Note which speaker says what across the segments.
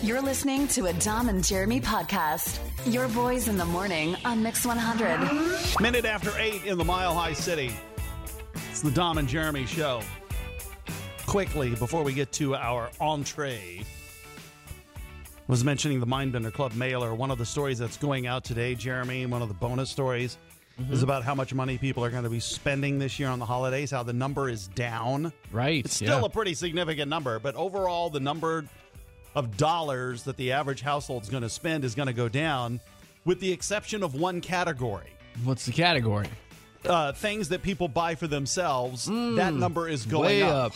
Speaker 1: You're listening to a Dom and Jeremy podcast. Your boys in the morning on Mix 100.
Speaker 2: Minute after 8 in the Mile High City. It's the Dom and Jeremy show. Quickly, before we get to our entree, I was mentioning the Mindbender Club mailer. One of the stories that's going out today, Jeremy, one of the bonus stories, is about how much money people are going to be spending this year on the holidays, how the number is down.
Speaker 3: Right.
Speaker 2: It's still a pretty significant number, but overall the number of dollars that the average household is going to spend is going to go down, with the exception of one category.
Speaker 3: What's the category?
Speaker 2: Things that people buy for themselves. That number is going
Speaker 3: Way
Speaker 2: up.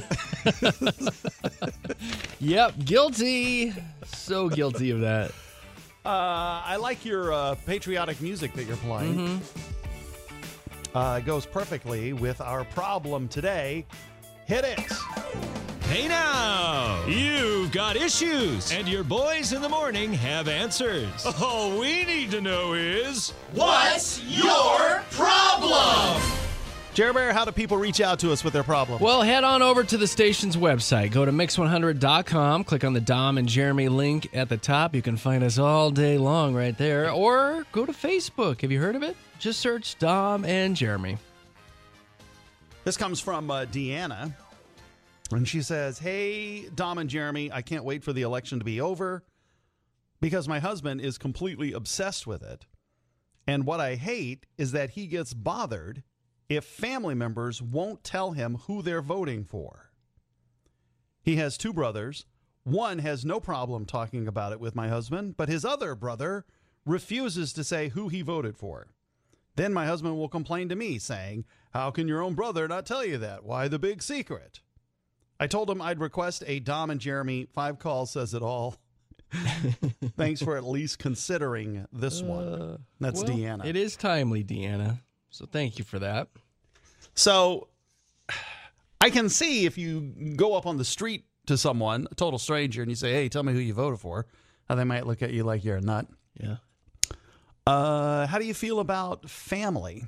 Speaker 3: Yep, guilty. So guilty of that.
Speaker 2: I like your patriotic music that you're playing. It goes perfectly with our problem today. Hit it.
Speaker 4: Hey now, you've got issues, and your boys in the morning have answers. All we need to know is,
Speaker 5: what's your problem?
Speaker 2: Jeremy, how do people reach out to us with their problems?
Speaker 3: Well, head on over to the station's website. Go to mix100.com. Click on the Dom and Jeremy link at the top. You can find us all day long right there. Or go to Facebook. Have you heard of it? Just search Dom and Jeremy.
Speaker 2: This comes from Deanna. And she says, hey, Dom and Jeremy, I can't wait for the election to be over because my husband is completely obsessed with it. And what I hate is that he gets bothered if family members won't tell him who they're voting for. He has two brothers. One has no problem talking about it with my husband, but his other brother refuses to say who he voted for. Then my husband will complain to me saying, how can your own brother not tell you that? Why the big secret? I told him I'd request a Dom and Jeremy 5 calls says it all. Thanks for at least considering this one. That's Deanna.
Speaker 3: It is timely, Deanna. So thank you for that.
Speaker 2: So I can see if you go up on the street to someone, a total stranger, and you say, hey, tell me who you voted for, how they might look at you like you're a nut.
Speaker 3: Yeah.
Speaker 2: How do you feel about family?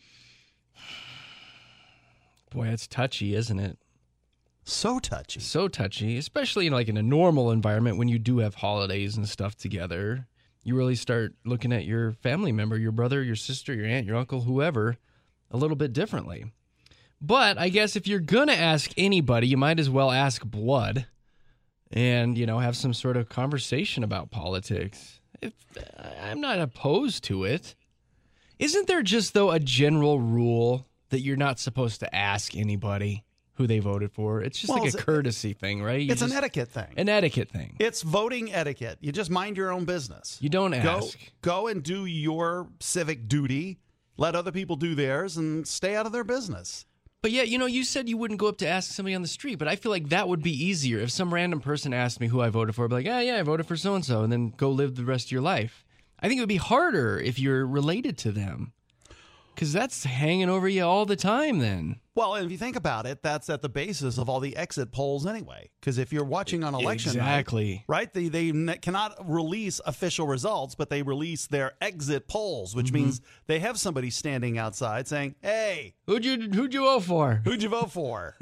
Speaker 3: Boy, it's touchy, isn't it?
Speaker 2: So touchy.
Speaker 3: So touchy, especially in a normal environment when you do have holidays and stuff together. You really start looking at your family member, your brother, your sister, your aunt, your uncle, whoever, a little bit differently. But I guess if you're going to ask anybody, you might as well ask blood and, have some sort of conversation about politics. I'm not opposed to it. Isn't there just, though, a general rule that you're not supposed to ask anybody who they voted for? It's just like a courtesy thing, right?
Speaker 2: It's an etiquette thing.
Speaker 3: An etiquette thing.
Speaker 2: It's voting etiquette. You just mind your own business.
Speaker 3: You don't ask.
Speaker 2: Go and do your civic duty. Let other people do theirs and stay out of their business.
Speaker 3: But yeah, you said you wouldn't go up to ask somebody on the street, but I feel like that would be easier. If some random person asked me who I voted for, I'd be like, yeah, I voted for so-and-so, and then go live the rest of your life. I think it would be harder if you're related to them. Because that's hanging over you all the time then.
Speaker 2: Well, and if you think about it, that's at the basis of all the exit polls anyway. Because if you're watching on election night, right, they cannot release official results, but they release their exit polls, which means they have somebody standing outside saying, hey.
Speaker 3: Who'd you vote for?
Speaker 2: Who'd you vote for?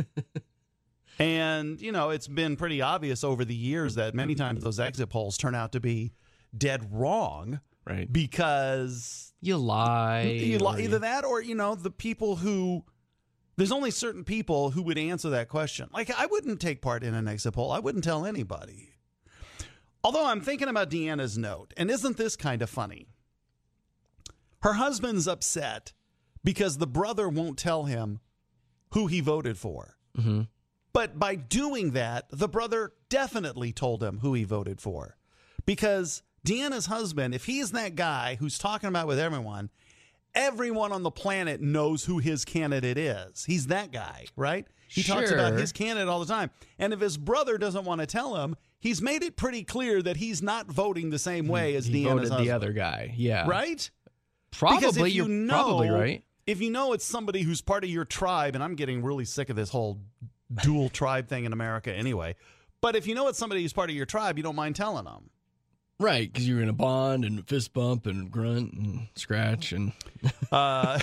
Speaker 2: And, it's been pretty obvious over the years that many times those exit polls turn out to be dead wrong.
Speaker 3: Right.
Speaker 2: Because
Speaker 3: you lie.
Speaker 2: Either that or, the people who, there's only certain people who would answer that question. Like, I wouldn't take part in an exit poll. I wouldn't tell anybody. Although I'm thinking about Deanna's note, and isn't this kind of funny? Her husband's upset because the brother won't tell him who he voted for.
Speaker 3: Mm-hmm.
Speaker 2: But by doing that, the brother definitely told him who he voted for. Because Deanna's husband, if he's that guy who's talking about with everyone on the planet knows who his candidate is. He's that guy, right? He talks about his candidate all the time. And if his brother doesn't want to tell him, he's made it pretty clear that he's not voting the same way as Deanna's husband.
Speaker 3: The other guy, yeah.
Speaker 2: Right?
Speaker 3: Probably, probably right.
Speaker 2: If you know it's somebody who's part of your tribe, and I'm getting really sick of this whole dual tribe thing in America anyway, but if you know it's somebody who's part of your tribe, you don't mind telling them.
Speaker 3: Right, because you're going to bond and fist bump and grunt and scratch and
Speaker 2: all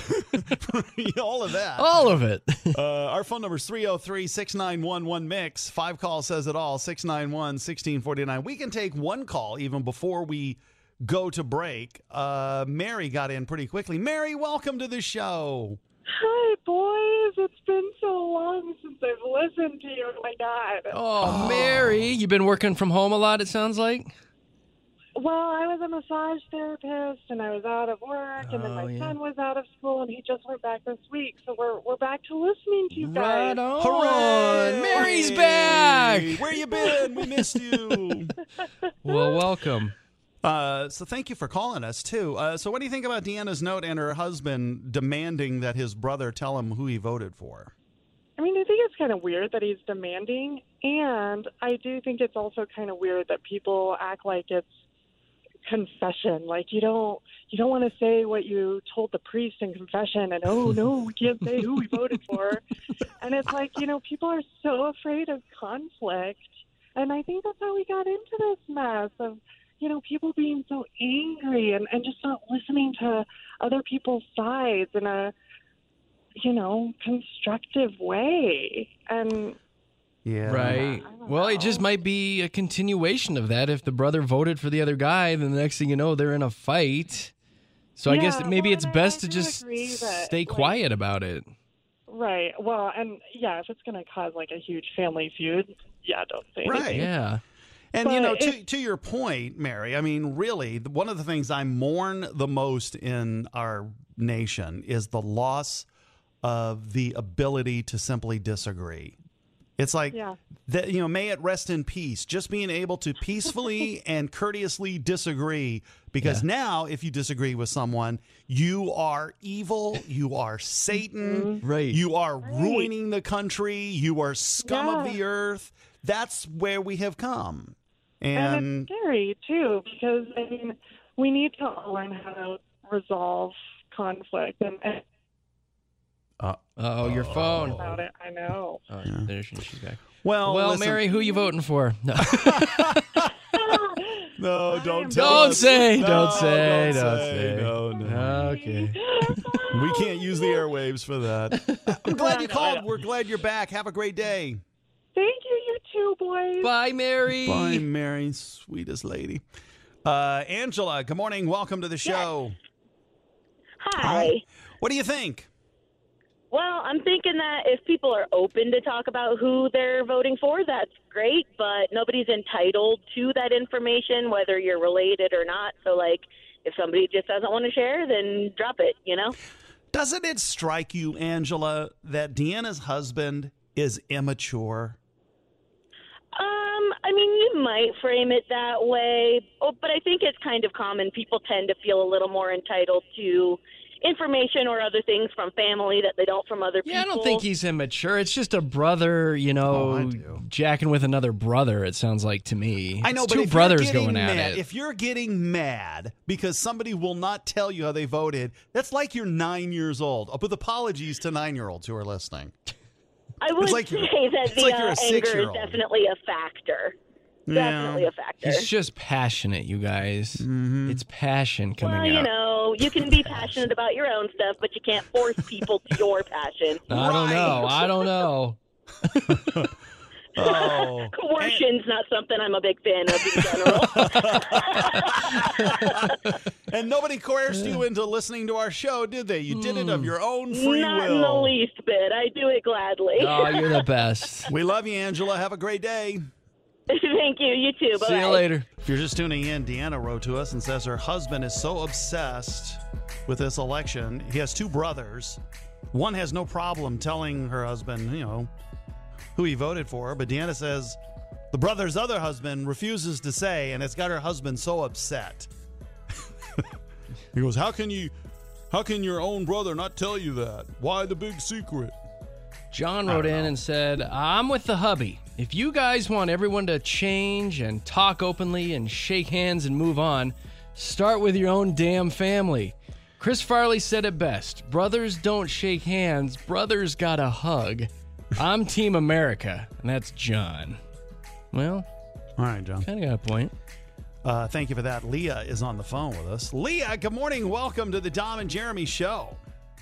Speaker 2: of that.
Speaker 3: all of it.
Speaker 2: Our phone number is 303-691-1MIX. 5 call says it all, 691-1649. We can take one call even before we go to break. Mary got in pretty quickly. Mary, welcome to the show.
Speaker 6: Hi, boys. It's been so long since I've listened to you. Oh, my God.
Speaker 3: Oh, Mary, you've been working from home a lot, it sounds like?
Speaker 6: Well, I was a massage therapist, and I was out of work, and then my son was out of school, and he just went back this week. So we're back to listening to you guys.
Speaker 3: Right on.
Speaker 2: Hooray!
Speaker 3: Mary's back.
Speaker 2: Where you been? We missed you.
Speaker 3: Well, welcome.
Speaker 2: So thank you for calling us, too. So what do you think about Deanna's note and her husband demanding that his brother tell him who he voted for?
Speaker 6: I mean, I think it's kind of weird that he's demanding, and I do think it's also kind of weird that people act like it's confession. Like you don't want to say what you told the priest in confession, and oh no, we can't say who we voted for. And it's like, people are so afraid of conflict, and I think that's how we got into this mess of people being so angry and just not listening to other people's sides in a constructive way. And
Speaker 2: yeah,
Speaker 3: right. Well, it just might be a continuation of that. If the brother voted for the other guy, then the next thing you know, they're in a fight. So I guess maybe it's best to just stay quiet about it.
Speaker 6: Right. Well, and if it's going to cause like a huge family feud, don't say anything.
Speaker 2: Right.
Speaker 3: Yeah.
Speaker 2: And, to your point, Mary, I mean, really, one of the things I mourn the most in our nation is the loss of the ability to simply disagree. It's like, that, may it rest in peace, just being able to peacefully and courteously disagree, because now if you disagree with someone, you are evil, you are Satan,
Speaker 3: right?
Speaker 2: You are ruining the country, you are scum of the earth. That's where we have come.
Speaker 6: And it's scary, too, because, I mean, we need to learn how to resolve conflict.
Speaker 3: Your phone.
Speaker 6: About it, I know.
Speaker 3: Oh, there she's back.
Speaker 2: Well, listen,
Speaker 3: Mary, who you voting for? No,
Speaker 2: no, don't
Speaker 3: say.
Speaker 2: No.
Speaker 3: Okay.
Speaker 2: We can't use the airwaves for that. I'm glad you called. We're glad you're back. Have a great day.
Speaker 6: Thank you, you too, boys.
Speaker 3: Bye, Mary.
Speaker 2: Bye, Mary, sweetest lady. Angela, good morning. Welcome to the show.
Speaker 7: Hi.
Speaker 2: What do you think?
Speaker 7: Well, I'm thinking that if people are open to talk about who they're voting for, that's great, but nobody's entitled to that information, whether you're related or not. So, if somebody just doesn't want to share, then drop it,
Speaker 2: Doesn't it strike you, Angela, that Deanna's husband is immature?
Speaker 7: I mean, you might frame it that way, but I think it's kind of common. People tend to feel a little more entitled to information or other things from family that they don't from other people.
Speaker 3: Yeah, I don't think he's immature. It's just a brother, jacking with another brother, it sounds like to me.
Speaker 2: I know,
Speaker 3: it's
Speaker 2: but
Speaker 3: two
Speaker 2: if
Speaker 3: brothers
Speaker 2: you're getting
Speaker 3: going at
Speaker 2: mad,
Speaker 3: it.
Speaker 2: if you're getting mad because somebody will not tell you how they voted, that's like you're 9 years old. With apologies to 9-year-olds who are listening.
Speaker 7: I would say that the anger is definitely a factor. Definitely a factor.
Speaker 3: He's just passionate, you guys.
Speaker 2: Mm-hmm.
Speaker 3: It's passion coming out.
Speaker 7: You can be passionate about your own stuff, but you can't force people to your passion.
Speaker 3: I don't know.
Speaker 7: Coercion's not something I'm a big fan of in general.
Speaker 2: And nobody coerced you into listening to our show, did they? You did it of your own free will.
Speaker 7: Not in the least bit. I do it gladly.
Speaker 3: Oh, you're the best.
Speaker 2: We love you, Angela. Have a great day.
Speaker 7: Thank you. You too. Bye-bye.
Speaker 3: See you later.
Speaker 2: If you're just tuning in, Deanna wrote to us and says her husband is so obsessed with this election. He has two brothers. One has no problem telling her husband, who he voted for. But Deanna says the brother's other husband refuses to say, and it's got her husband so upset. He goes, how can your own brother not tell you that? Why the big secret?
Speaker 3: John wrote in and said, I'm with the hubby. If you guys want everyone to change and talk openly and shake hands and move on, start with your own damn family. Chris Farley said it best. Brothers don't shake hands. Brothers gotta hug. I'm Team America. And that's John. Well,
Speaker 2: all right, John.
Speaker 3: Kind of got a point.
Speaker 2: Thank you for that. Leah is on the phone with us. Leah, good morning. Welcome to the Dom and Jeremy Show.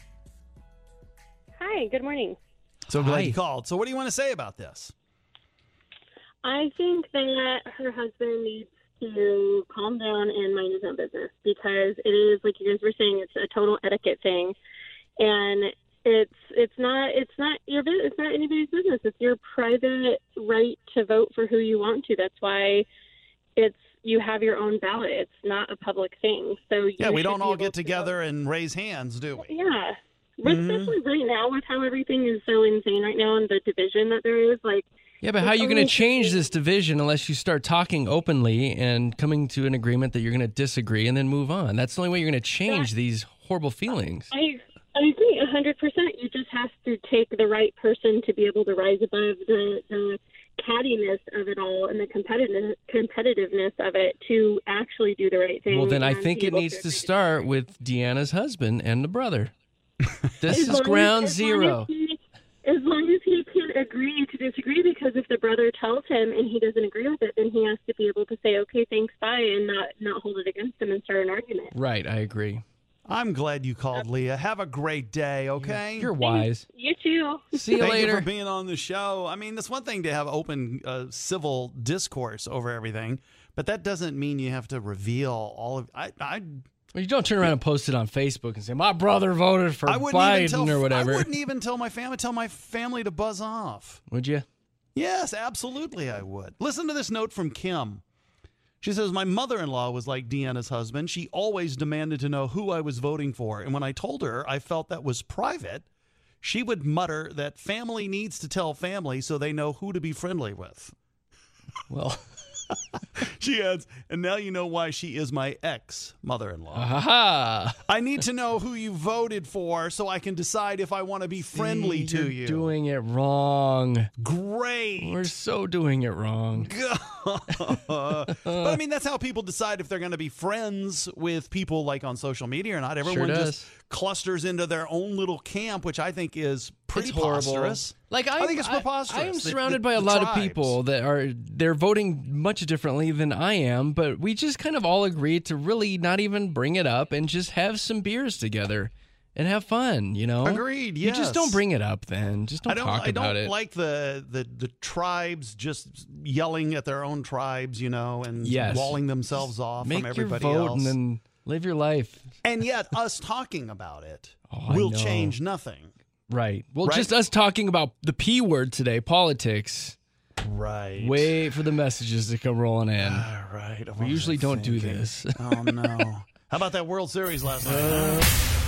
Speaker 8: Hi, good morning.
Speaker 2: So glad you called. So what do you want to say about this?
Speaker 8: I think that her husband needs to calm down and mind his own business, because it is, like you guys were saying, it's a total etiquette thing, and it's not anybody's business. It's your private right to vote for who you want to. That's why you have your own ballot. It's not a public thing. So
Speaker 2: we don't all get together and raise hands, do we?
Speaker 8: Yeah. Especially right now with how everything is so insane right now and the division that there is.
Speaker 3: Yeah, but how are you going to change this division unless you start talking openly and coming to an agreement that you're going to disagree and then move on? That's the only way you're going to change these horrible feelings.
Speaker 8: I agree 100%. You just have to take the right person to be able to rise above the cattiness of it all and the competitiveness of it to actually do the right thing.
Speaker 3: Well, then I think it needs to start with Deanna's husband and the brother. This is ground zero.
Speaker 8: As long as he can agree to disagree, because if the brother tells him and he doesn't agree with it, then he has to be able to say, okay, thanks, bye, and not hold it against him and start an argument.
Speaker 3: Right, I agree.
Speaker 2: I'm glad you called, Leah. Have a great day, okay?
Speaker 3: You're wise.
Speaker 8: You too.
Speaker 3: See you later.
Speaker 2: Thank you for being on the show. I mean, it's one thing to have open civil discourse over everything, but that doesn't mean you have to reveal all of
Speaker 3: Well, you don't turn around and post it on Facebook and say, my brother voted for Biden or whatever.
Speaker 2: I wouldn't even tell my family to buzz off.
Speaker 3: Would you?
Speaker 2: Yes, absolutely I would. Listen to this note from Kim. She says, my mother-in-law was like Deanna's husband. She always demanded to know who I was voting for. And when I told her I felt that was private, she would mutter that family needs to tell family so they know who to be friendly with.
Speaker 3: Well...
Speaker 2: She adds, and now you know why she is my ex-mother-in-law.
Speaker 3: Aha!
Speaker 2: I need to know who you voted for so I can decide if I want to be friendly to you.
Speaker 3: You're doing it wrong.
Speaker 2: Great.
Speaker 3: We're so doing it wrong.
Speaker 2: But I mean, that's how people decide if they're going to be friends with people like on social media or not. Everyone just clusters into their own little camp, which I think is pretty preposterous.
Speaker 3: I think
Speaker 2: it's preposterous.
Speaker 3: I am surrounded by a lot of people that they're voting much differently than I am, but we just kind of all agreed to really not even bring it up and just have some beers together and have fun, you know?
Speaker 2: Agreed, yes.
Speaker 3: You just don't bring it up then. Just don't talk about it.
Speaker 2: I don't like the tribes just yelling at their own tribes, you know, and walling themselves off from everybody
Speaker 3: else. Make your vote
Speaker 2: else.
Speaker 3: and then live your life.
Speaker 2: And yet us talking about it will change nothing.
Speaker 3: Right. Well, just us talking about the P word today, politics.
Speaker 2: Right.
Speaker 3: Wait for the messages to come rolling in.
Speaker 2: Right.
Speaker 3: We usually don't do this.
Speaker 2: Oh, no. How about that World Series last night?